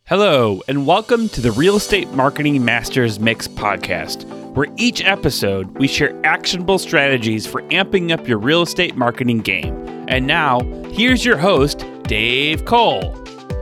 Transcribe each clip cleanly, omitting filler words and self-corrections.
Hello, and welcome to the Real Estate Marketing Masters Mix podcast, where each episode we share actionable strategies for amping up your real estate marketing game. And now, here's your host, Dave Cole.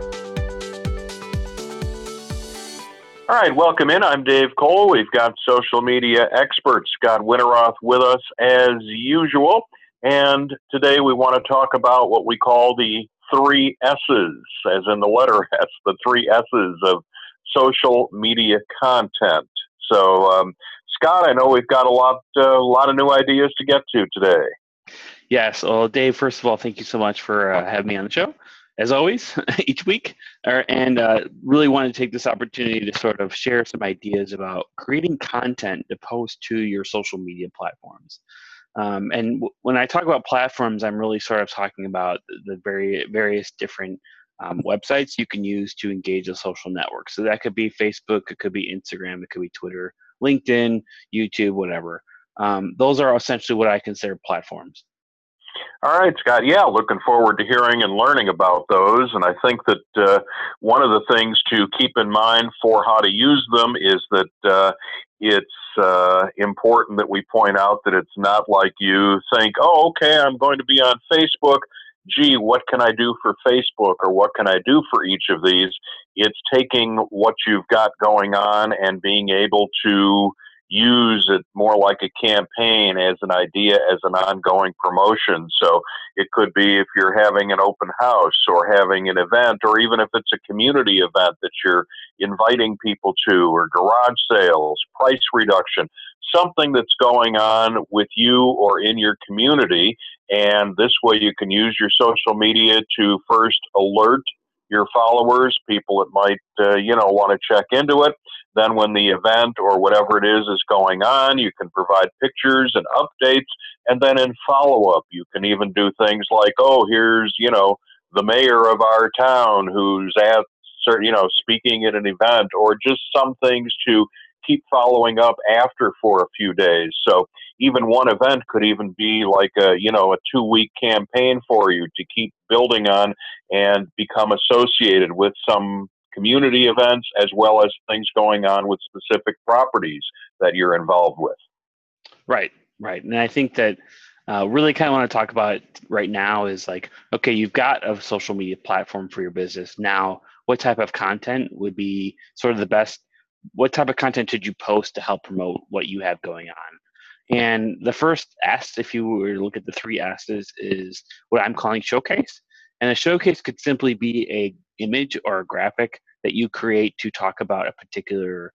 All right, welcome in. I'm Dave Cole. We've got social media expert Scott Winteroth with us as usual. And today we want to talk about what we call the three S's, as in the letter S, the three S's of social media content. So, Scott, I know we've got a lot of new ideas to get to today. Yes. Well, Dave, first of all, thank you so much for having me on the show, as always, each week. And really want to take this opportunity to sort of share some ideas about creating content to post to your social media platforms. When I talk about platforms, I'm really sort of talking about the various different websites you can use to engage a social network. So that could be Facebook, it could be Instagram, it could be Twitter, LinkedIn, YouTube, whatever. Those are essentially what I consider platforms. All right, Scott. Yeah, looking forward to hearing and learning about those. And I think that one of the things to keep in mind for how to use them is that it's important that we point out that it's not like you think, oh, okay, I'm going to be on Facebook. Gee, what can I do for Facebook, or what can I do for each of these? It's taking what you've got going on and being able to use it more like a campaign, as an idea, as an ongoing promotion. So it could be if you're having an open house or having an event, or even if it's a community event that you're inviting people to, or garage sales, price reduction, something that's going on with you or in your community. And this way you can use your social media to first alert your followers, people that might, want to check into it. Then when the event or whatever it is going on, you can provide pictures and updates. And then in follow-up, you can even do things like, oh, here's, the mayor of our town who's at, speaking at an event, or just some things to keep following up after for a few days. So even one event could even be like a 2-week campaign for you to keep building on and become associated with some community events, as well as things going on with specific properties that you're involved with. Right. And I think that really kind of want to talk about right now is like, okay, you've got a social media platform for your business. Now, what type of content would be sort of the best? What type of content should you post to help promote what you have going on? And the first S, if you were to look at the three S's, is what I'm calling showcase. And a showcase could simply be a image or a graphic that you create to talk about a particular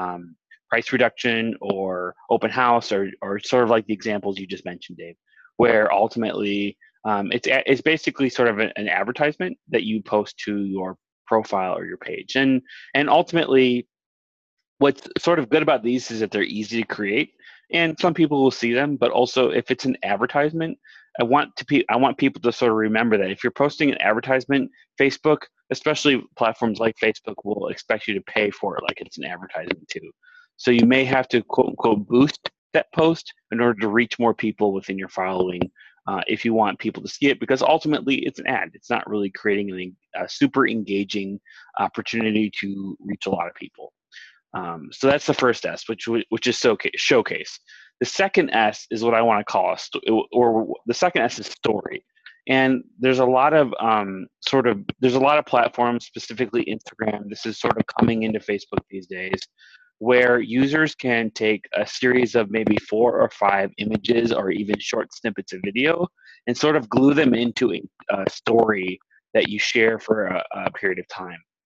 price reduction or open house, or sort of like the examples you just mentioned, Dave, where ultimately it's basically sort of an advertisement that you post to your profile or your page. And ultimately, what's sort of good about these is that they're easy to create, and some people will see them. But also, if it's an advertisement, I want people to sort of remember that if you're posting an advertisement, Facebook, especially platforms like Facebook, will expect you to pay for it like it's an advertisement too. So you may have to quote unquote boost that post in order to reach more people within your following, if you want people to see it, because ultimately it's an ad. It's not really creating a super engaging opportunity to reach a lot of people. So that's the first S, which is showcase. The second S is what I want to call the second S is story. And there's a lot of there's a lot of platforms, specifically Instagram. This is sort of coming into Facebook these days, where users can take a series of maybe 4 or 5 images or even short snippets of video and sort of glue them into a story that you share for a period of time.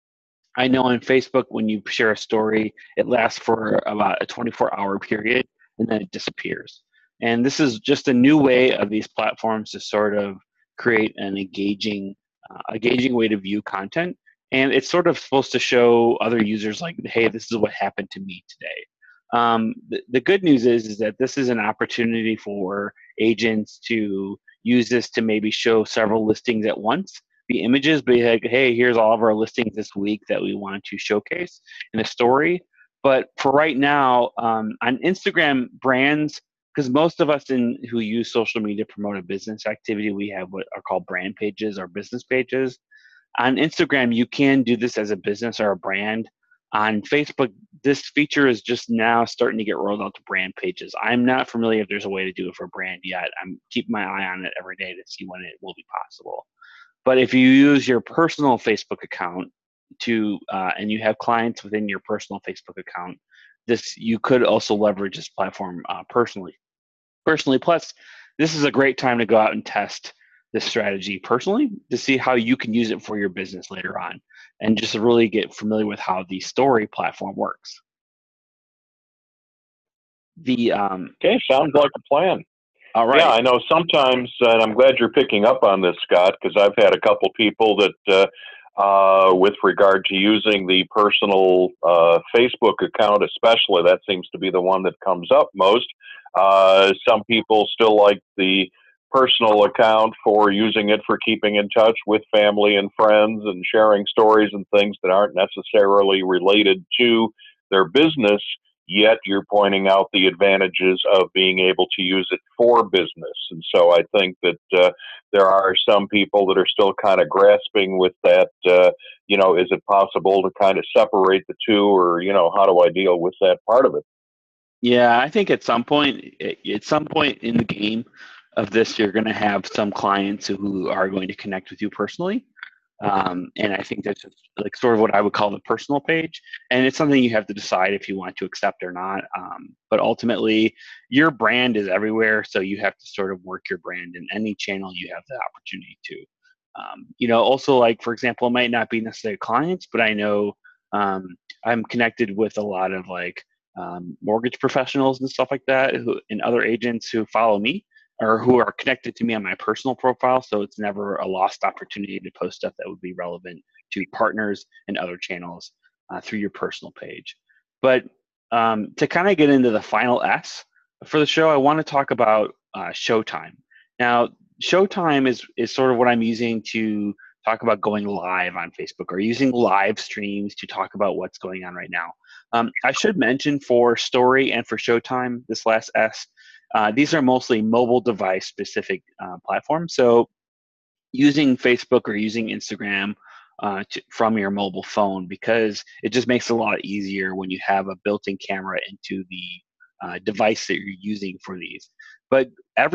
I know on Facebook, when you share a story, it lasts for about a 24-hour period and then it disappears. And this is just a new way of these platforms to sort of create an engaging way to view content. And it's sort of supposed to show other users like, hey, this is what happened to me today. The good news is that this is an opportunity for agents to use this to maybe show several listings at once. The images be like, hey, here's all of our listings this week that we want to showcase in a story. But for right now, on Instagram, brands, because most of us who use social media to promote a business activity, we have what are called brand pages or business pages. On Instagram, you can do this as a business or a brand. On Facebook, this feature is just now starting to get rolled out to brand pages. I'm not familiar if there's a way to do it for brand yet. I'm keeping my eye on it every day to see when it will be possible. But if you use your personal Facebook account and you have clients within your personal Facebook account, you could also leverage this platform personally. Plus, this is a great time to go out and test this strategy personally to see how you can use it for your business later on, and just really get familiar with how the Story platform works. Okay, sounds like a plan. All right. Yeah, I know sometimes, and I'm glad you're picking up on this, Scott, because I've had a couple people that, with regard to using the personal Facebook account, especially, that seems to be the one that comes up most. Some people still like the personal account for using it for keeping in touch with family and friends and sharing stories and things that aren't necessarily related to their business. Yet you're pointing out the advantages of being able to use it for business. And so I think that there are some people that are still kind of grasping with that, is it possible to kind of separate the two, or, how do I deal with that part of it? Yeah, I think at some point in the game of this, you're going to have some clients who are going to connect with you personally. And I think that's just like sort of what I would call the personal page. And it's something you have to decide if you want to accept or not. But ultimately, your brand is everywhere. So you have to sort of work your brand in any channel you have the opportunity to. Also, like, for example, it might not be necessarily clients, but I know I'm connected with a lot of mortgage professionals and stuff like that, and other agents who follow me or who are connected to me on my personal profile. So it's never a lost opportunity to post stuff that would be relevant to partners and other channels through your personal page. But to kind of get into the final S for the show, I want to talk about Showtime. Now, Showtime is sort of what I'm using to talk about going live on Facebook, or using live streams to talk about what's going on right now. I should mention, for Story and for Showtime, this last S, these are mostly mobile device specific platforms. So using Facebook or using Instagram from your mobile phone, because it just makes it a lot easier when you have a built-in camera into the device that you're using for these. But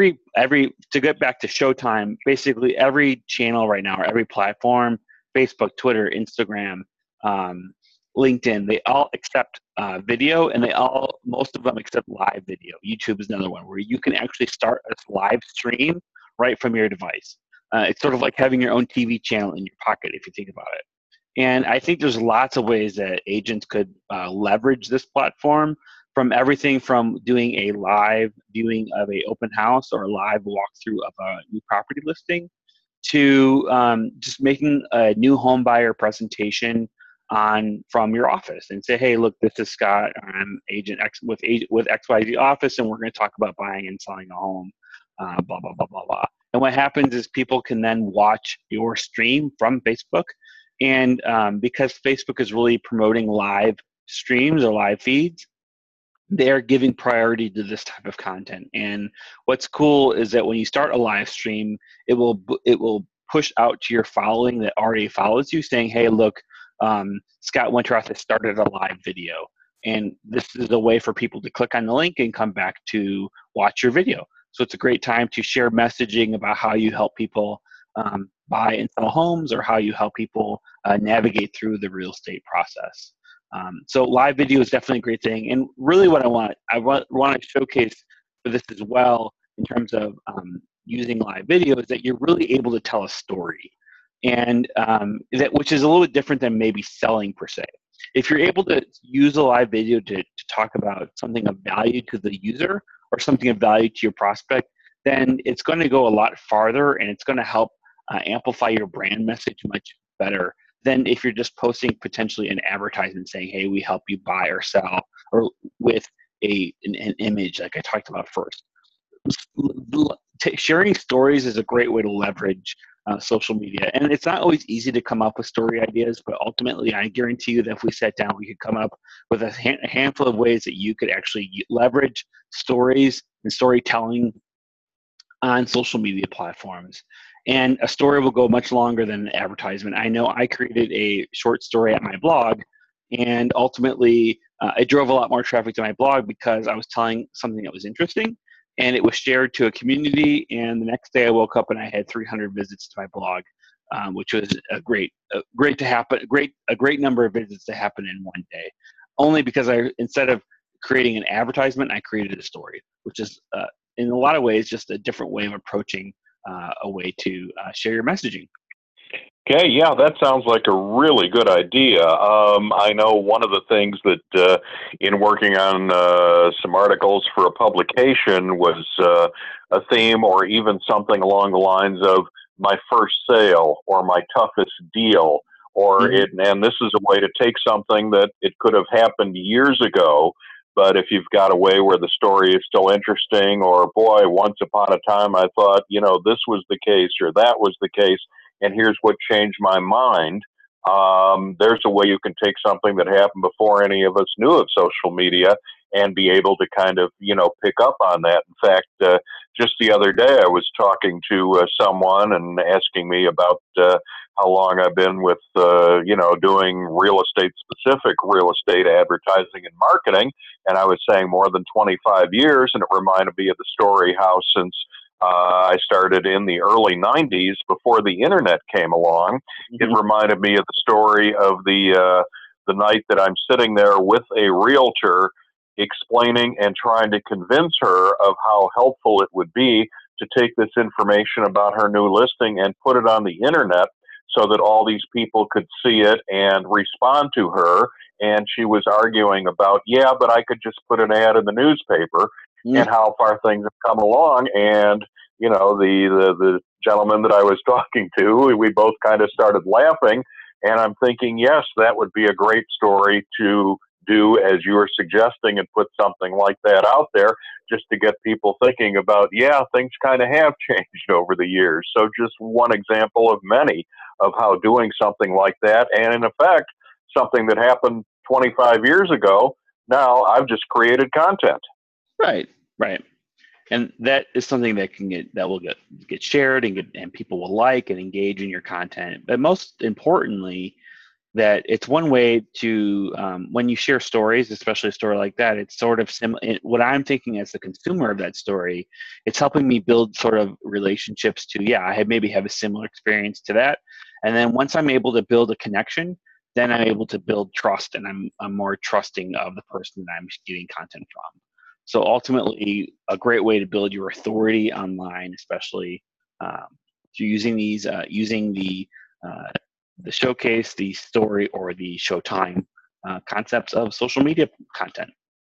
to get back to Showtime, basically every channel right now, or every platform, Facebook, Twitter, Instagram, LinkedIn, they all accept video, and most of them accept live video. YouTube is another one where you can actually start a live stream right from your device. It's sort of like having your own TV channel in your pocket, if you think about it. And I think there's lots of ways that agents could leverage this platform, from everything from doing a live viewing of a open house or a live walkthrough of a new property listing, to just making a new home buyer presentation from your office, and say, hey, look, this is Scott. I'm agent X with XYZ office, and we're going to talk about buying and selling a home, blah, blah, blah, blah, blah. And what happens is people can then watch your stream from Facebook. And because Facebook is really promoting live streams or live feeds, they're giving priority to this type of content. And what's cool is that when you start a live stream, it will push out to your following that already follows you, saying, hey, look, Scott Wintroth has started a live video. And this is a way for people to click on the link and come back to watch your video. So it's a great time to share messaging about how you help people buy and sell homes, or how you help people navigate through the real estate process. So live video is definitely a great thing. And really what I want to showcase for this as well, in terms of using live video, is that you're really able to tell a story. And which is a little bit different than maybe selling per se. If you're able to use a live video to talk about something of value to the user, or something of value to your prospect, then it's going to go a lot farther, and it's going to help amplify your brand message much better than if you're just posting potentially an advertisement saying, hey, we help you buy or sell, or with an image like I talked about first. Sharing stories is a great way to leverage social media. And it's not always easy to come up with story ideas, but ultimately I guarantee you that if we sat down, we could come up with a handful of ways that you could actually leverage stories and storytelling on social media platforms. and a story will go much longer than an advertisement. I know I created a short story at my blog, and ultimately it drove a lot more traffic to my blog because I was telling something that was interesting, and it was shared to a community. And the next day I woke up and I had 300 visits to my blog, which was a great number of visits to happen in one day, only because instead of creating an advertisement, I created a story, which is in a lot of ways just a different way of approaching a way to share your messaging. Okay, yeah, that sounds like a really good idea. I know one of the things that in working on some articles for a publication was a theme or even something along the lines of my first sale or my toughest deal, or and this is a way to take something that it could have happened years ago, but if you've got a way where the story is still interesting, or boy, once upon a time I thought, this was the case or that was the case, and here's what changed my mind. There's a way you can take something that happened before any of us knew of social media and be able to kind of, pick up on that. In fact, just the other day, I was talking to someone and asking me about how long I've been with, doing specific real estate advertising and marketing. And I was saying more than 25 years. And it reminded me of the story how since I started in the early 90s before the internet came along. It reminded me of the story of the night that I'm sitting there with a realtor explaining and trying to convince her of how helpful it would be to take this information about her new listing and put it on the internet so that all these people could see it and respond to her. And she was arguing about, yeah, but I could just put an ad in the newspaper. And how far things have come along. And, the gentleman that I was talking to, we both kind of started laughing. And I'm thinking, yes, that would be a great story to do, as you were suggesting, and put something like that out there just to get people thinking about, yeah, things kind of have changed over the years. So just one example of many of how doing something like that, and in effect, something that happened 25 years ago, now I've just created content. Right. And that is something that will get shared and people will like and engage in your content. But most importantly, that it's one way to, when you share stories, especially a story like that, it's sort of what I'm thinking as the consumer of that story, it's helping me build sort of relationships to, I maybe have a similar experience to that. And then once I'm able to build a connection, then I'm able to build trust, and I'm more trusting of the person that I'm getting content from. So ultimately, a great way to build your authority online, especially using the showcase, the story, or the showtime concepts of social media content.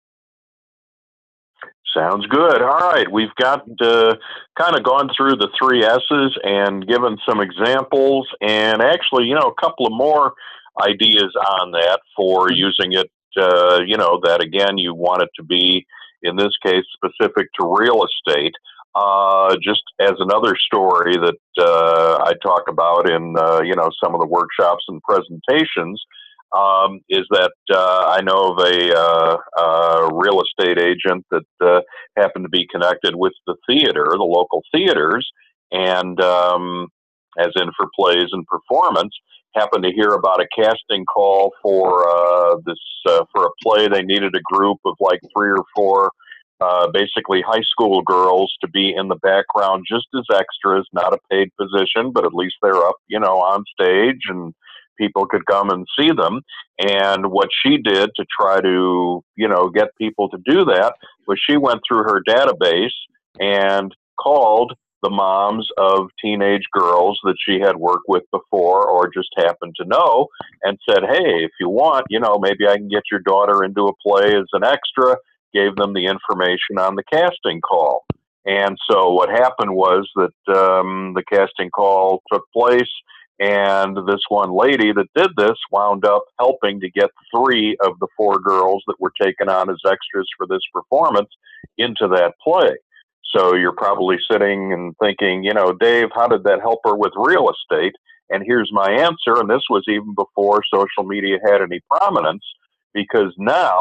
Sounds good. All right. We've got kind of gone through the 3 S's and given some examples, and actually, a couple of more ideas on that for using it, that again, you want it to be, in this case, specific to real estate. Just as another story that I talk about in, some of the workshops and presentations, is that I know of a real estate agent that happened to be connected with the local theaters, and as in for plays and performance, happened to hear about a casting call for for a play. They needed a group of like 3 or 4 basically high school girls to be in the background just as extras, not a paid position, but at least they're up, on stage and people could come and see them. And what she did to try to, get people to do that was she went through her database and called the moms of teenage girls that she had worked with before or just happened to know and said, hey, if you want, maybe I can get your daughter into a play as an extra, gave them the information on the casting call. And so what happened was that the casting call took place, and this one lady that did this wound up helping to get 3 of the 4 girls that were taken on as extras for this performance into that play. So you're probably sitting and thinking, Dave, how did that help her with real estate? And here's my answer, and this was even before social media had any prominence, because now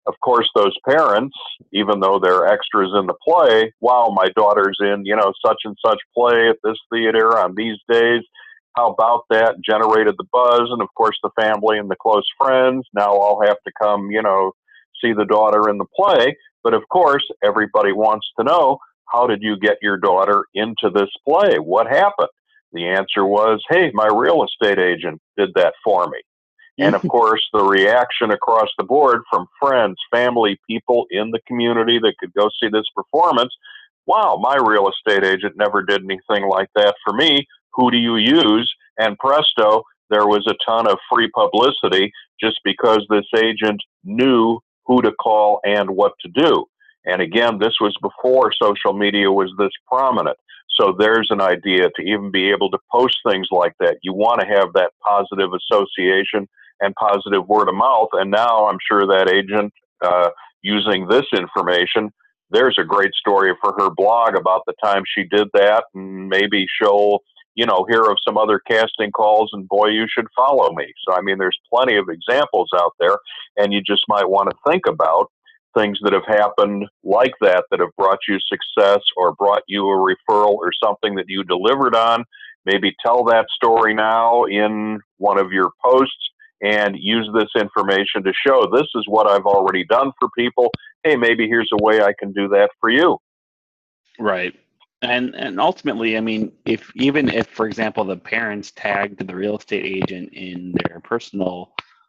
of course, those parents, even though they're extras in the play, wow, my daughter's in, such and such play at this theater on these days. How about that? Generated the buzz. And of course, the family and the close friends now all have to come, see the daughter in the play. But of course, everybody wants to know, how did you get your daughter into this play? What happened? The answer was, hey, my real estate agent did that for me. And of course, the reaction across the board from friends, family, people in the community that could go see this performance, wow, my real estate agent never did anything like that for me. Who do you use? And presto, there was a ton of free publicity just because this agent knew who to call and what to do. And again, this was before social media was this prominent. So there's an idea to even be able to post things like that. You want to have that positive association and positive word of mouth. And now I'm sure that agent using this information, there's a great story for her blog about the time she did that. And maybe she'll, hear of some other casting calls and boy, you should follow me. So, I mean, there's plenty of examples out there and you just might want to think about things that have happened like that have brought you success or brought you a referral or something that you delivered on. Maybe tell that story now in one of your posts and use this information to show this is what I've already done for people. Hey, maybe here's a way I can do that for you. Right. And ultimately, I mean, if for example, the parents tagged the real estate agent in their personal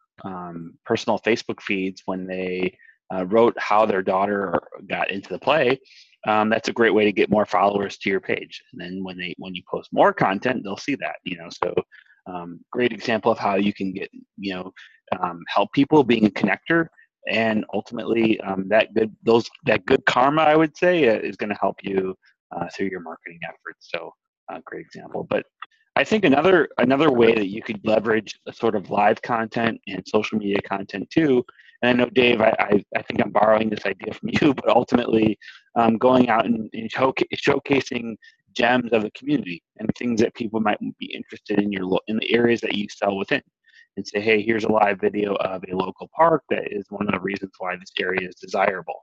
Facebook feeds when they wrote how their daughter got into the play, that's a great way to get more followers to your page. And then when you post more content, they'll see that, So great example of how you can get, help people being a connector, and ultimately that good karma, I would say, is going to help you through your marketing efforts. So great example. But I think another way that you could leverage a sort of live content and social media content too. And I know, Dave, I think I'm borrowing this idea from you, but ultimately going out and showcasing gems of the community and things that people might be interested in in the areas that you sell within, and say, hey, here's a live video of a local park that is one of the reasons why this area is desirable.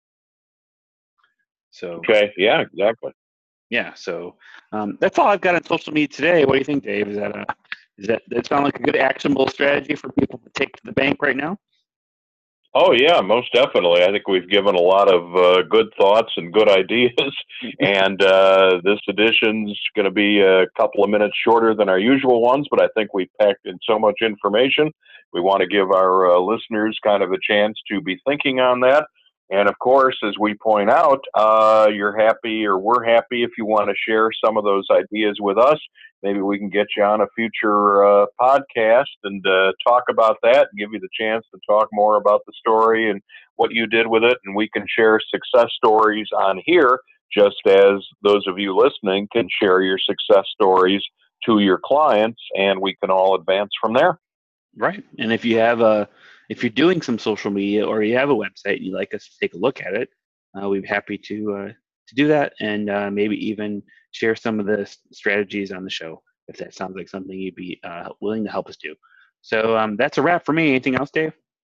So okay, yeah, exactly. Yeah, so that's all I've got on social media today. What do you think, Dave? Does that sound like a good actionable strategy for people to take to the bank right now? Oh, yeah, most definitely. I think we've given a lot of good thoughts and good ideas, and this edition's going to be a couple of minutes shorter than our usual ones, but I think we packed in so much information. We want to give our listeners kind of a chance to be thinking on that. And of course, as we point out, you're happy or we're happy if you want to share some of those ideas with us. Maybe we can get you on a future podcast and talk about that and give you the chance to talk more about the story and what you did with it. And we can share success stories on here, just as those of you listening can share your success stories to your clients, and we can all advance from there. Right. And if you're doing some social media or you have a website and you'd like us to take a look at it, we'd be happy to do that, and maybe even share some of the strategies on the show if that sounds like something you'd be willing to help us do. So that's a wrap for me. Anything else, Dave?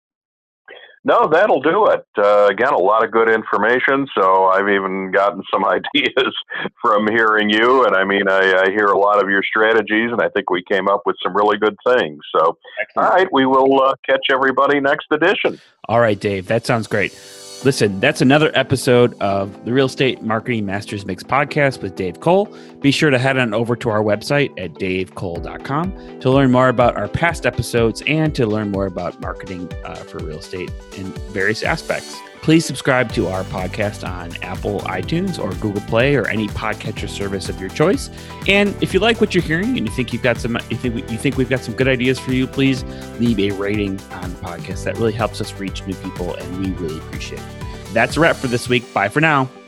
No, that'll do it. Again, a lot of good information. So I've even gotten some ideas from hearing you. And I mean, I hear a lot of your strategies, and I think we came up with some really good things. So, excellent. All right, we will catch everybody next edition. All right, Dave, that sounds great. Listen, that's another episode of the Real Estate Marketing Masters Mix podcast with Dave Cole. Be sure to head on over to our website at davecole.com to learn more about our past episodes and to learn more about marketing for real estate in various aspects. Please subscribe to our podcast on Apple, iTunes, or Google Play, or any podcatcher service of your choice. And if you like what you're hearing and you think we've got some good ideas for you, please leave a rating on the podcast. That really helps us reach new people, and we really appreciate it. That's a wrap for this week. Bye for now.